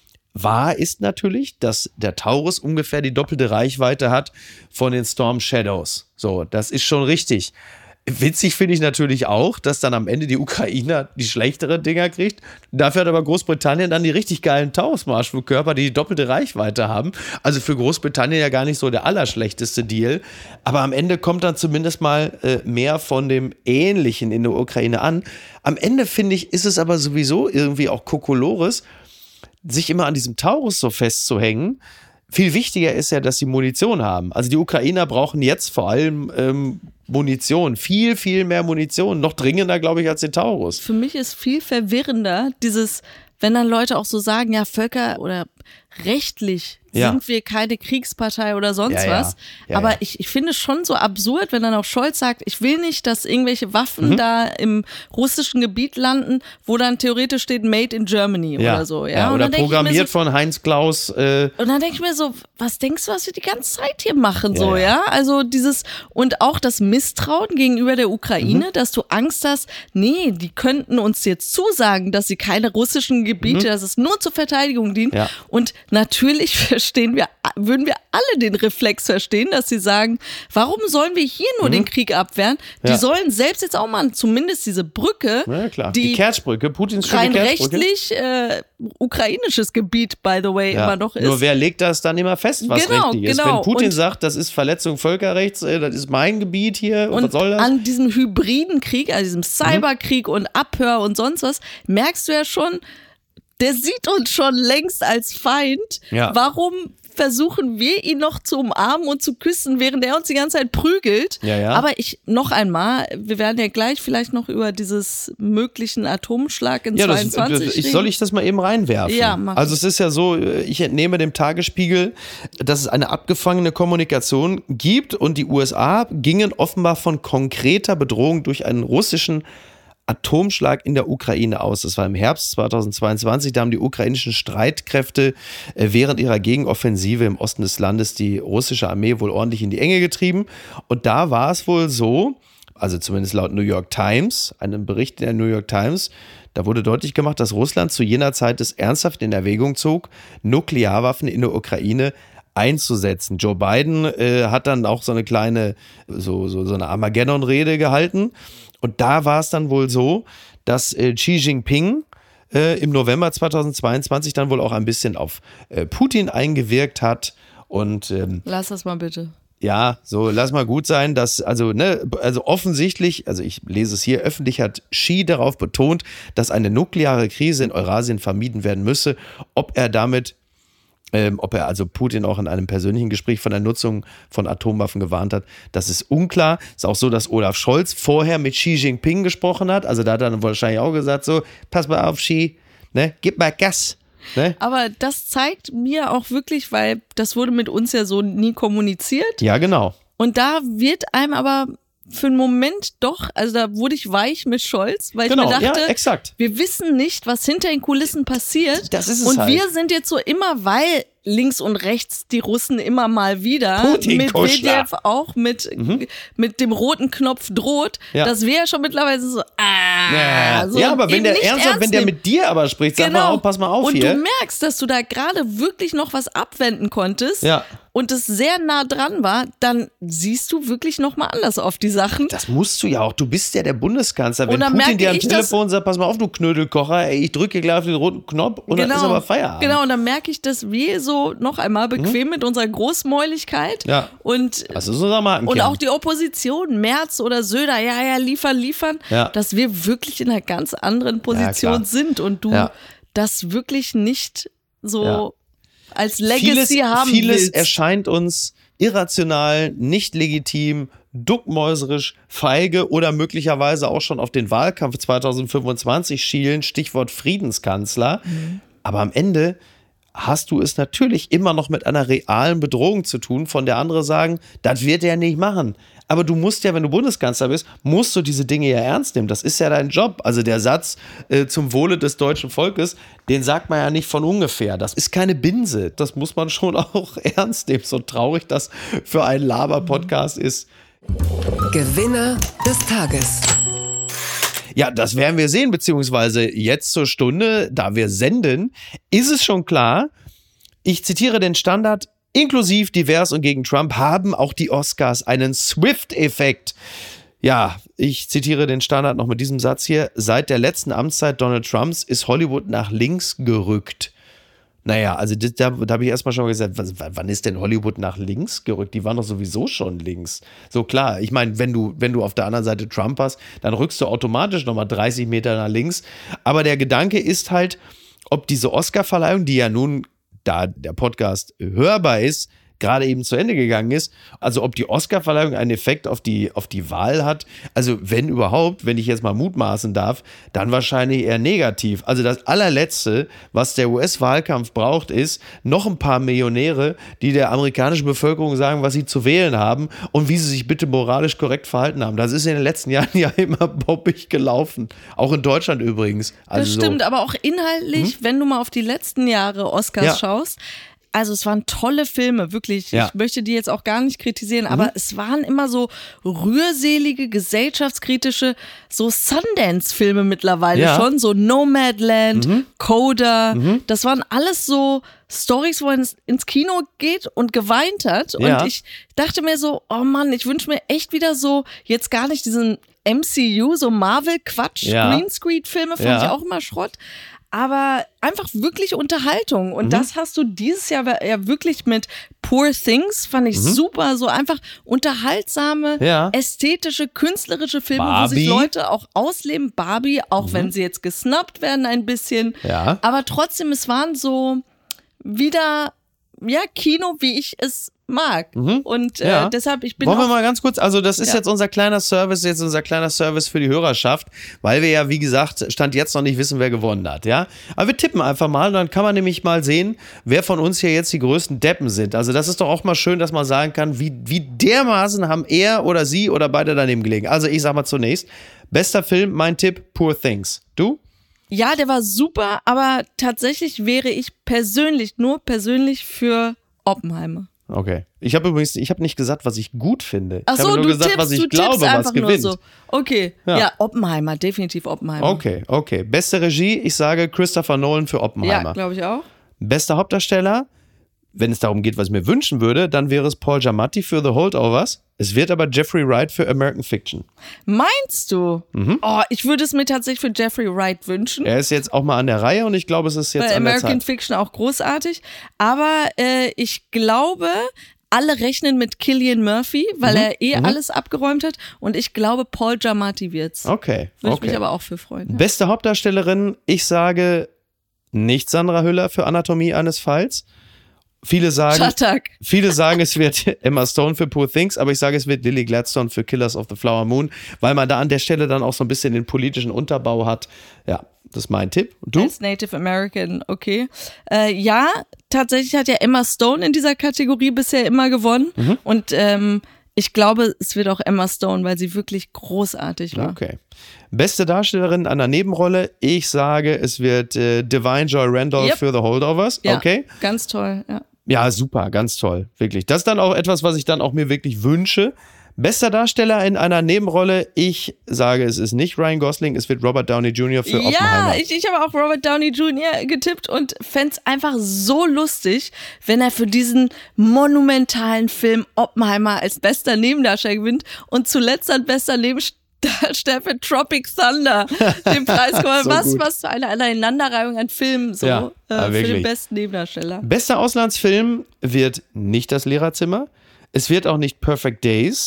Wahr ist natürlich, dass der Taurus ungefähr die doppelte Reichweite hat von den Storm Shadows. So, das ist schon richtig. Witzig finde ich natürlich auch, dass dann am Ende die Ukrainer die schlechteren Dinger kriegt. Dafür hat aber Großbritannien dann die richtig geilen Taurus-Marschflugkörper, die die doppelte Reichweite haben. Also für Großbritannien ja gar nicht so der allerschlechteste Deal. Aber am Ende kommt dann zumindest mal äh, mehr von dem Ähnlichen in der Ukraine an. Am Ende finde ich, ist es aber sowieso irgendwie auch Kokolores, sich immer an diesem Taurus so festzuhängen. Viel wichtiger ist ja, dass sie Munition haben. Also die Ukrainer brauchen jetzt vor allem ähm, Munition. Viel, viel mehr Munition. Noch dringender, glaube ich, als den Taurus. Für mich ist viel verwirrender dieses, wenn dann Leute auch so sagen, ja, Völker oder rechtlich ja. sind wir keine Kriegspartei oder sonst ja, ja. was. Ja, Aber ja. Ich, ich finde es schon so absurd, wenn dann auch Scholz sagt, ich will nicht, dass irgendwelche Waffen mhm. da im russischen Gebiet landen, wo dann theoretisch steht Made in Germany ja. oder so. Ja, ja oder programmiert so, von Heinz Klaus. Äh und dann denke ich mir so, was denkst du, was wir die ganze Zeit hier machen? Ja, so, ja. ja. Also dieses, und auch das Misstrauen gegenüber der Ukraine, mhm. dass du Angst hast, nee, die könnten uns jetzt zusagen, dass sie keine russischen Gebiete, mhm. dass es nur zur Verteidigung dient. Ja. Und natürlich verstehen wir, würden wir alle den Reflex verstehen, dass sie sagen, warum sollen wir hier nur mhm. den Krieg abwehren? Die ja. sollen selbst jetzt auch mal zumindest diese Brücke, ja, klar. die, die Kertschbrücke, Putins schöne rein Kertschbrücke. rechtlich äh, ukrainisches Gebiet, by the way, ja. immer noch ist. Nur wer legt das dann immer fest, was genau, rechtlich ist? genau. Wenn Putin und, sagt, das ist Verletzung Völkerrechts, äh, das ist mein Gebiet hier, und was soll das? An diesem hybriden Krieg, also diesem Cyberkrieg mhm. und Abhör und sonst was, merkst du ja schon, der sieht uns schon längst als Feind. Ja. Warum versuchen wir ihn noch zu umarmen und zu küssen, während er uns die ganze Zeit prügelt? Ja, ja. Aber ich, noch einmal, wir werden ja gleich vielleicht noch über dieses möglichen Atomschlag in ja, das, zweiundzwanzig das, reden. ich, soll ich das mal eben reinwerfen? Ja, mach. Also es ist ja so, ich entnehme dem Tagesspiegel, dass es eine abgefangene Kommunikation gibt und die U S A gingen offenbar von konkreter Bedrohung durch einen russischen Atomschlag in der Ukraine aus. Das war im Herbst zweitausendzweiundzwanzig. Da haben die ukrainischen Streitkräfte während ihrer Gegenoffensive im Osten des Landes die russische Armee wohl ordentlich in die Enge getrieben. Und da war es wohl so, also zumindest laut New York Times, einem Bericht in der New York Times, da wurde deutlich gemacht, dass Russland zu jener Zeit es ernsthaft in Erwägung zog, Nuklearwaffen in der Ukraine einzusetzen. Joe Biden äh, hat dann auch so eine kleine, so, so, so eine Armageddon-Rede gehalten. Und da war es dann wohl so, dass äh, Xi Jinping äh, im November zweitausendzweiundzwanzig dann wohl auch ein bisschen auf äh, Putin eingewirkt hat. Und ähm, lass das mal bitte. Ja, so lass mal gut sein, dass, also, ne, also offensichtlich, also ich lese es hier, öffentlich hat Xi darauf betont, dass eine nukleare Krise in Eurasien vermieden werden müsse. Ob er damit Ähm, ob er also Putin auch in einem persönlichen Gespräch von der Nutzung von Atomwaffen gewarnt hat, das ist unklar. Ist auch so, dass Olaf Scholz vorher mit Xi Jinping gesprochen hat. Also da hat er dann wahrscheinlich auch gesagt, so, pass mal auf, Xi, ne, gib mal Gas. Ne? Aber das zeigt mir auch wirklich, weil das wurde mit uns ja so nie kommuniziert. Ja, genau. Und da wird einem aber für einen Moment doch, also da wurde ich weich mit Scholz, weil genau, ich mir dachte, ja, exakt. wir wissen nicht, was hinter den Kulissen passiert. Das ist es Und halt. wir sind jetzt so immer, weil links und rechts die Russen immer mal wieder mit Medvedev auch mit, mhm. mit dem roten Knopf droht, ja. dass wir ja schon mittlerweile so, ah, ja, so ja aber wenn der ernsthaft, ernst wenn der mit dir aber spricht, sag genau. mal auf, pass mal auf und hier. Und du merkst, dass du da gerade wirklich noch was abwenden konntest. Ja. Und es sehr nah dran war, dann siehst du wirklich nochmal anders auf die Sachen. Das musst du ja auch. Du bist ja der Bundeskanzler. Wenn Putin Putin dir am ich, Telefon sagt, pass mal auf, du Knödelkocher, ey, ich drücke gleich auf den roten Knopf und genau, dann ist aber Feierabend. Genau, und dann merke ich, dass wir so noch einmal bequem hm? mit unserer Großmäuligkeit ja. und, das ist unser Markenkern. Und auch die Opposition, Merz oder Söder, ja, ja, liefern, liefern, ja. dass wir wirklich in einer ganz anderen Position ja, sind und du ja. das wirklich nicht so ja. als Legacy vieles, haben vieles willst. Erscheint uns irrational, nicht legitim, duckmäuserisch, feige oder möglicherweise auch schon auf den Wahlkampf zweitausendfünfundzwanzig schielen, Stichwort Friedenskanzler. Mhm. Aber am Ende, hast du es natürlich immer noch mit einer realen Bedrohung zu tun, von der andere sagen, das wird er nicht machen. Aber du musst ja, wenn du Bundeskanzler bist, musst du diese Dinge ja ernst nehmen. Das ist ja dein Job. Also der Satz äh, zum Wohle des deutschen Volkes, den sagt man ja nicht von ungefähr. Das ist keine Binse. Das muss man schon auch ernst nehmen. So traurig das für einen Laber-Podcast ist. Gewinner des Tages. Ja, das werden wir sehen, beziehungsweise jetzt zur Stunde, da wir senden, ist es schon klar. Ich zitiere den Standard: Inklusiv, divers und gegen Trump haben auch die Oscars einen Swift-Effekt. Ja, ich zitiere den Standard noch mit diesem Satz hier. Seit der letzten Amtszeit Donald Trumps ist Hollywood nach links gerückt. Naja, also das, da, da habe ich erstmal schon gesagt, was, wann ist denn Hollywood nach links gerückt? Die waren doch sowieso schon links. So klar, ich meine, wenn du, wenn du auf der anderen Seite Trump hast, dann rückst du automatisch nochmal dreißig Meter nach links. Aber der Gedanke ist halt, ob diese Oscar-Verleihung, die ja nun, da der Podcast hörbar ist, gerade eben zu Ende gegangen ist, also ob die Oscar-Verleihung einen Effekt auf die, auf die Wahl hat, also wenn überhaupt, wenn ich jetzt mal mutmaßen darf, dann wahrscheinlich eher negativ. Also das allerletzte, was der U S-Wahlkampf braucht, ist noch ein paar Millionäre, die der amerikanischen Bevölkerung sagen, was sie zu wählen haben und wie sie sich bitte moralisch korrekt verhalten haben. Das ist in den letzten Jahren ja immer bobbig gelaufen. Auch in Deutschland übrigens. Also das stimmt, so. Aber auch inhaltlich, hm? wenn du mal auf die letzten Jahre Oscars ja. schaust, also es waren tolle Filme, wirklich. Ja. Ich möchte die jetzt auch gar nicht kritisieren, mhm. aber es waren immer so rührselige, gesellschaftskritische, so Sundance-Filme mittlerweile ja. schon, so Nomadland, mhm. Coda. Mhm. Das waren alles so Storys, wo man ins Kino geht und geweint hat. Ja. Und ich dachte mir so, oh Mann, ich wünsche mir echt wieder so, jetzt gar nicht diesen M C U, so Marvel-Quatsch, ja. Greenscreen-Filme, fand ja. ich auch immer Schrott. Aber einfach wirklich Unterhaltung. Und mhm. das hast du dieses Jahr ja wirklich mit Poor Things, fand ich mhm. super. So einfach unterhaltsame, ja. ästhetische, künstlerische Filme, Barbie. Wo sich Leute auch ausleben. Barbie, auch mhm. wenn sie jetzt gesnappt werden ein bisschen. Ja. Aber trotzdem, es waren so wieder, ja, Kino, wie ich es mag. Mhm. Und äh, ja. deshalb, ich bin Wollen auch, wir mal ganz kurz, also das ist ja. jetzt unser kleiner Service, jetzt unser kleiner Service für die Hörerschaft, weil wir ja, wie gesagt, Stand jetzt noch nicht wissen, wer gewonnen hat, ja. Aber wir tippen einfach mal und dann kann man nämlich mal sehen, wer von uns hier jetzt die größten Deppen sind. Also das ist doch auch mal schön, dass man sagen kann, wie, wie dermaßen haben er oder sie oder beide daneben gelegen. Also ich sag mal zunächst, bester Film, mein Tipp, Poor Things. Du? Ja, der war super, aber tatsächlich wäre ich persönlich, nur persönlich für Oppenheimer. Okay. Ich habe übrigens, ich habe nicht gesagt, was ich gut finde. Ach so, ich habe nur du gesagt, tippst, was ich du glaube, was gewinnt. So. Okay, ja. ja, Oppenheimer, definitiv Oppenheimer. Okay, okay. Beste Regie, ich sage Christopher Nolan für Oppenheimer. Ja, glaube ich auch. Bester Hauptdarsteller, wenn es darum geht, was ich mir wünschen würde, dann wäre es Paul Giamatti für The Holdovers. Es wird aber Jeffrey Wright für American Fiction. Meinst du? Mhm. Oh, ich würde es mir tatsächlich für Jeffrey Wright wünschen. Er ist jetzt auch mal an der Reihe und ich glaube, es ist jetzt Bei an der American Zeit. Fiction auch großartig. Aber äh, ich glaube, alle rechnen mit Cillian Murphy, weil mhm. er eh mhm. alles abgeräumt hat. Und ich glaube, Paul Giamatti wird's. Okay. Würde okay. ich mich aber auch für freuen. Ja. Beste Hauptdarstellerin, ich sage nicht Sandra Hüller für Anatomie eines Falls. Viele sagen, viele sagen, es wird Emma Stone für Poor Things, aber ich sage, es wird Lily Gladstone für Killers of the Flower Moon, weil man da an der Stelle dann auch so ein bisschen den politischen Unterbau hat. Ja, das ist mein Tipp. Und du? Als Native American, okay. Äh, ja, tatsächlich hat ja Emma Stone in dieser Kategorie bisher immer gewonnen. Mhm. Und ähm, ich glaube, es wird auch Emma Stone, weil sie wirklich großartig war. Okay. Beste Darstellerin einer Nebenrolle, ich sage, es wird äh, Divine Joy Randolph yep. für The Holdovers. Ja, okay. Ganz toll, ja. Ja, super, ganz toll, wirklich. Das ist dann auch etwas, was ich dann auch mir wirklich wünsche. Bester Darsteller in einer Nebenrolle, ich sage, es ist nicht Ryan Gosling, es wird Robert Downey Junior für Oppenheimer. Ja, ich, ich habe auch Robert Downey Junior getippt und fände es einfach so lustig, wenn er für diesen monumentalen Film Oppenheimer als bester Nebendarsteller gewinnt und zuletzt als bester Nebendarsteller für Tropic Thunder den Preis gewonnen. so was, was für eine Aneinanderreihung an Filmen so ja, äh, für den besten Nebendarsteller. Bester Auslandsfilm wird nicht Das Lehrerzimmer. Es wird auch nicht Perfect Days.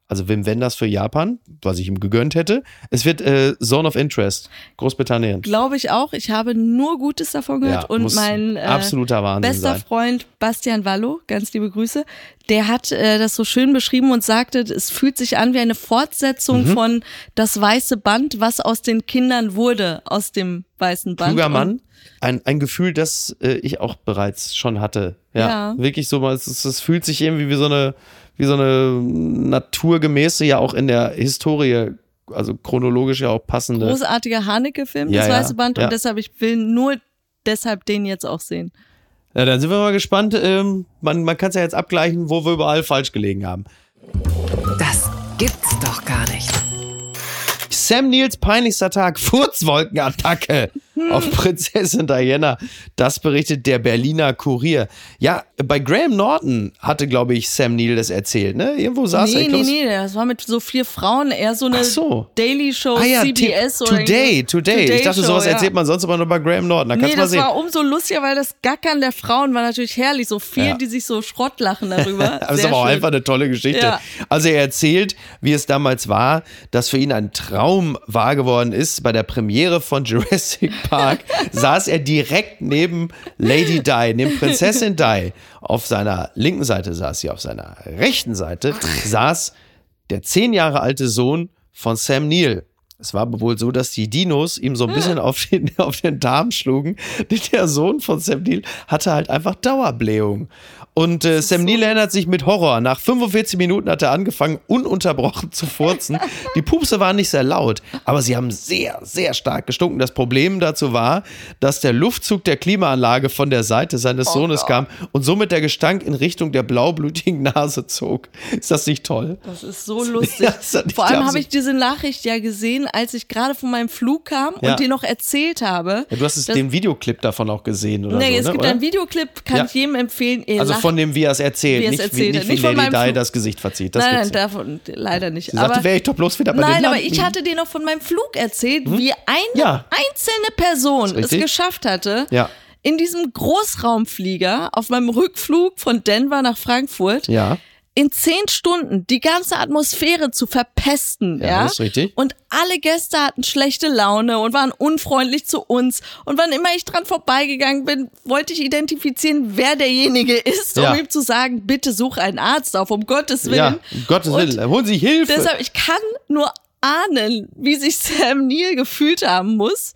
also Wim Wenders für Japan, was ich ihm gegönnt hätte. Es wird äh, Zone of Interest, Großbritannien. Glaube ich auch. Ich habe nur Gutes davon gehört. Ja, und mein äh, absoluter Wahnsinn bester sein. Freund Bastian Wallo, ganz liebe Grüße, der hat äh, das so schön beschrieben und sagte, es fühlt sich an wie eine Fortsetzung mhm. von Das weiße Band, was aus den Kindern wurde, aus dem weißen Band. Kluger Mann. Ein, ein Gefühl, das äh, ich auch bereits schon hatte. Ja, ja. Wirklich so, es, es fühlt sich irgendwie wie so eine, wie so eine naturgemäße, ja auch in der Historie, also chronologisch ja auch passende. Großartiger Haneke-Film, ja, das ja, weiße Band. ja. Und deshalb, ich will nur deshalb den jetzt auch sehen. Ja, dann sind wir mal gespannt. Ähm, man man kann es ja jetzt abgleichen, wo wir überall falsch gelegen haben. Das gibt's doch gar nicht. Sam Neils peinlichster Tag, Furzwolkenattacke auf Prinzessin Diana. Das berichtet der Berliner Kurier. Ja, bei Graham Norton hatte, glaube ich, Sam Neill das erzählt, ne? Irgendwo saß nee, er. Nee, nee, nee, das war mit so vier Frauen, eher so eine so. Daily Show, ah, ja, C B S oder Today, Today. Today Ich dachte, Show, sowas ja. erzählt man sonst immer nur bei Graham Norton. Da kannst nee, du mal das sehen. war umso lustiger, weil das Gackern der Frauen war natürlich herrlich. So viel, Ja. die sich so Schrott lachen darüber. Das ist Sehr aber auch schön. einfach eine tolle Geschichte. Ja. Also er erzählt, wie es damals war, dass für ihn ein Traum wahr geworden ist. Bei der Premiere von Jurassic Park saß er direkt neben Lady Di, neben Prinzessin Di. Auf seiner linken Seite saß sie, auf seiner rechten Seite saß der zehn Jahre alte Sohn von Sam Neill. Es war wohl so, dass die Dinos ihm so ein bisschen auf den, auf den Darm schlugen. Der Sohn von Sam Neill hatte halt einfach Dauerblähung. Und äh, Sam Neill erinnert sich mit Horror. Nach fünfundvierzig Minuten hat er angefangen, ununterbrochen zu furzen. Die Pupse waren nicht sehr laut, aber sie haben sehr, sehr stark gestunken. Das Problem dazu war, dass der Luftzug der Klimaanlage von der Seite seines Oh Sohnes Gott. kam und somit der Gestank in Richtung der blaublütigen Nase zog. Ist das nicht toll? Das ist so lustig. Ja, ist das nicht Vor allem klar? habe ich diese Nachricht ja gesehen, als ich gerade von meinem Flug kam Ja. und dir noch erzählt habe. Ja, du hast es, dass- den Videoclip davon auch gesehen, oder Nee, so, es ne? gibt oder? einen Videoclip, kann Ja. ich jedem empfehlen. Ihr Also lacht. von dem, wie er es erzählt, Wie er es nicht, erzählt wie, hat. nicht wie Nicht von Lady meinem Di Flug. das Gesicht verzieht. Das nein, gibt's nein, nicht. davon leider nicht. Sie sagte, aber wäre ich doch bloß wieder bei den nein, aber Lampen. ich hatte dir noch von meinem Flug erzählt, wie eine Ja. einzelne Person Ist es richtig. geschafft hatte, Ja. in diesem Großraumflieger auf meinem Rückflug von Denver nach Frankfurt Ja. in zehn Stunden die ganze Atmosphäre zu verpesten. Ja, Ja, das ist richtig. Und alle Gäste hatten schlechte Laune und waren unfreundlich zu uns. Und wann immer ich dran vorbeigegangen bin, wollte ich identifizieren, wer derjenige ist, Ja. um ihm zu sagen, bitte such einen Arzt auf, um Gottes Willen. Ja, um Gottes Und Willen, holen Sie Hilfe. Deshalb, ich kann nur ahnen, wie sich Sam Neill gefühlt haben muss,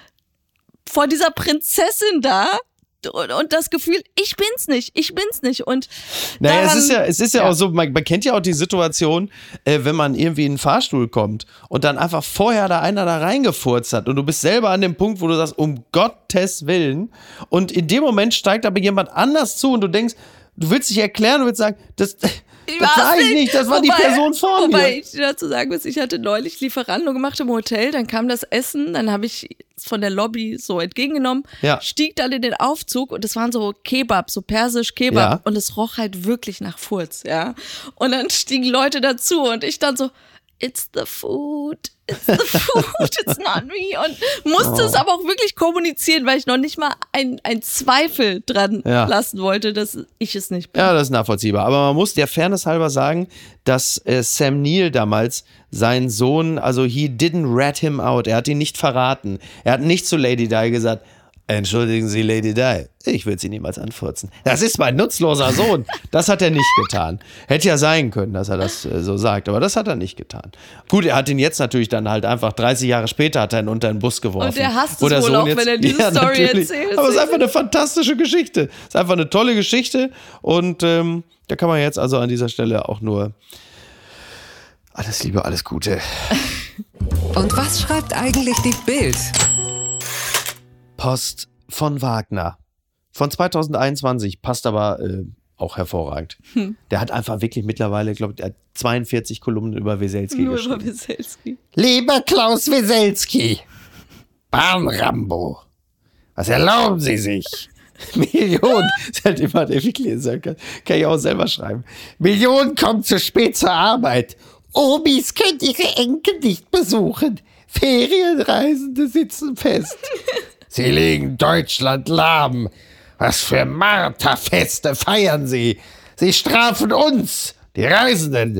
vor dieser Prinzessin da und, und das Gefühl, ich bin's nicht, ich bin's nicht. Und Naja, daran, es ist ja, es ist ja, ja. auch so, man, man kennt ja auch die Situation, äh, wenn man irgendwie in einen Fahrstuhl kommt und dann einfach vorher da einer da reingefurzt hat und du bist selber an dem Punkt, wo du sagst, um Gottes Willen, und in dem Moment steigt aber jemand anders zu und du denkst, du willst dich erklären, du willst sagen, das, das war's war ich nicht, das war die Person vor mir. Wobei ich dir dazu sagen muss, ich hatte neulich Lieferando gemacht im Hotel, dann kam das Essen, dann habe ich es von der Lobby so entgegengenommen, Ja. stieg dann in den Aufzug und es waren so Kebab, so persisch Kebab Ja. und es roch halt wirklich nach Furz, ja. Und dann stiegen Leute dazu und ich dann so, it's the food, it's the food, it's not me. Und musste Oh. es aber auch wirklich kommunizieren, weil ich noch nicht mal ein, ein Zweifel dran Ja. lassen wollte, dass ich es nicht bin. Ja, das ist nachvollziehbar. Aber man muss der Fairness halber sagen, dass äh, Sam Neill damals seinen Sohn, also he didn't rat him out. Er hat ihn nicht verraten. Er hat nicht zu Lady Di gesagt, entschuldigen Sie, Lady Di, ich würde Sie niemals anfurzen. Das ist mein nutzloser Sohn. Das hat er nicht getan. Hätte ja sein können, dass er das äh, so sagt, aber das hat er nicht getan. Gut, er hat ihn jetzt natürlich dann halt einfach dreißig Jahre später hat er ihn unter den Bus geworfen. Und er hasst Wo es der wohl Sohn auch, wenn er diese Story natürlich. erzählt. Aber es ist einfach eine fantastische Geschichte. Es ist einfach eine tolle Geschichte und ähm, da kann man jetzt also an dieser Stelle auch nur alles Liebe, alles Gute. Und was schreibt eigentlich die Bild? Post von Wagner. Von zweitausendeinundzwanzig, passt aber äh, auch hervorragend. Hm. Der hat einfach wirklich mittlerweile, glaube ich, zweiundvierzig Kolumnen über Weselski Nur geschrieben. über Wieselski. Lieber Klaus Weselski, Bahnrambo, was erlauben Sie sich? Millionen. Das ist halt immer der wirklich sagen kann. Kann ich auch selber schreiben. Millionen kommen zu spät zur Arbeit. Omis können ihre Enkel nicht besuchen. Ferienreisende sitzen fest. Sie legen Deutschland lahm. Was für Marterfeste feiern Sie? Sie strafen uns, die Reisenden.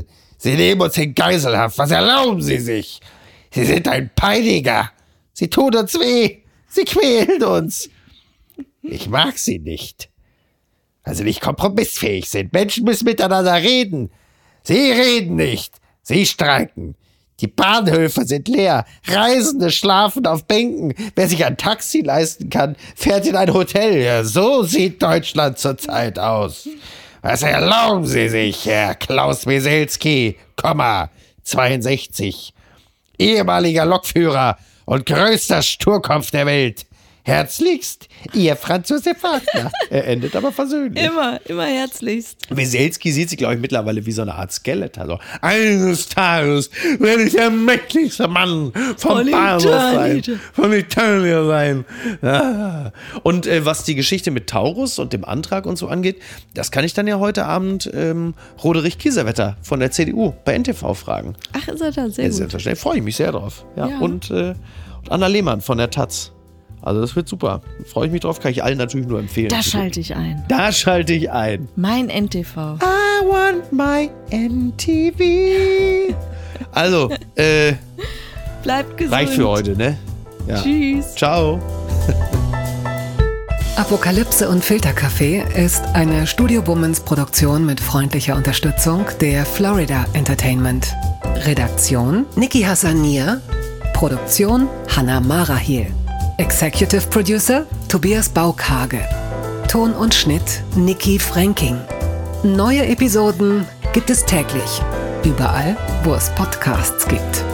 Sie nehmen uns in Geiselhaft. Was erlauben Sie sich? Sie sind ein Peiniger. Sie tun uns weh. Sie quälen uns. Ich mag sie nicht. Weil sie nicht kompromissfähig sind. Menschen müssen miteinander reden. Sie reden nicht. Sie streiken. Die Bahnhöfe sind leer. Reisende schlafen auf Bänken. Wer sich ein Taxi leisten kann, fährt in ein Hotel. Ja, so sieht Deutschland zurzeit aus. Was erlauben Sie sich, Herr Klaus Wieselski, Komma, zweiundsechzig, ehemaliger Lokführer und größter Sturkopf der Welt. Herzlichst, Ihr Franz Josef Wagner. Er endet aber versöhnlich. Immer, immer herzlichst. Wieselski sieht sich, glaube ich, mittlerweile wie so eine Art Skelett. Also, eines Tages werde ich der mächtigste Mann vom Von Bahnhof sein. Italien. Von Italien sein. Ah. Und äh, was die Geschichte mit Taurus und dem Antrag und so angeht, das kann ich dann ja heute Abend ähm, Roderich Kiesewetter von der C D U bei N T V fragen. Ach, ist er da? Sehr Ja, gut. selbstverständlich. Freue ich mich sehr drauf. Ja. Ja. Und, äh, und Anna Lehmann von der Taz. Also das wird super. Freue ich mich drauf, kann ich allen natürlich nur empfehlen. Da schalte ich ein. Da schalte ich ein. Mein N T V. I want my N T V. Also, äh, Bleibt gesund. reicht für heute, ne? Ja. Tschüss. Ciao. Apokalypse und Filterkaffee ist eine Studio Womans Produktion mit freundlicher Unterstützung der Florida Entertainment. Redaktion Niki Hassanier. Produktion Hannah Marahiel. Executive Producer Tobias Baukhage. Ton und Schnitt Niki Fränking. Neue Episoden gibt es täglich. Überall, wo es Podcasts gibt.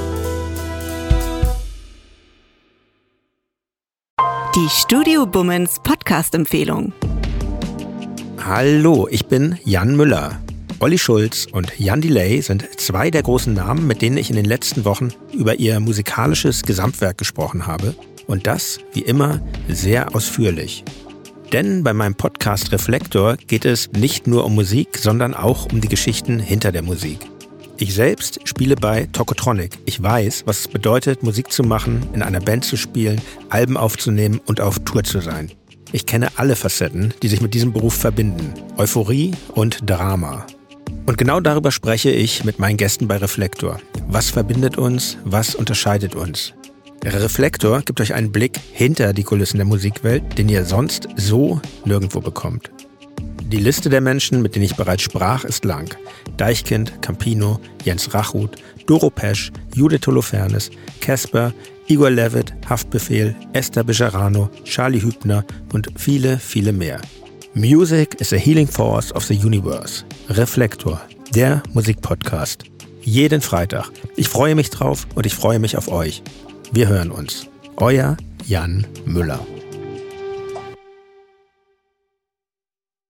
Die Studio Womans Podcast-Empfehlung. Hallo, ich bin Jan Müller. Olli Schulz und Jan Delay sind zwei der großen Namen, mit denen ich in den letzten Wochen über ihr musikalisches Gesamtwerk gesprochen habe. Und das, wie immer, sehr ausführlich. Denn bei meinem Podcast Reflektor geht es nicht nur um Musik, sondern auch um die Geschichten hinter der Musik. Ich selbst spiele bei Tokotronic. Ich weiß, was es bedeutet, Musik zu machen, in einer Band zu spielen, Alben aufzunehmen und auf Tour zu sein. Ich kenne alle Facetten, die sich mit diesem Beruf verbinden. Euphorie und Drama. Und genau darüber spreche ich mit meinen Gästen bei Reflektor. Was verbindet uns? Was unterscheidet uns? Reflektor gibt euch einen Blick hinter die Kulissen der Musikwelt, den ihr sonst so nirgendwo bekommt. Die Liste der Menschen, mit denen ich bereits sprach, ist lang. Deichkind, Campino, Jens Rachut, Doro Pesch, Judith Holofernes, Casper, Igor Levit, Haftbefehl, Esther Bejarano, Charlie Hübner und viele, viele mehr. Music is a healing force of the universe. Reflektor, der Musikpodcast. Jeden Freitag. Ich freue mich drauf und ich freue mich auf euch. Wir hören uns. Euer Jan Müller.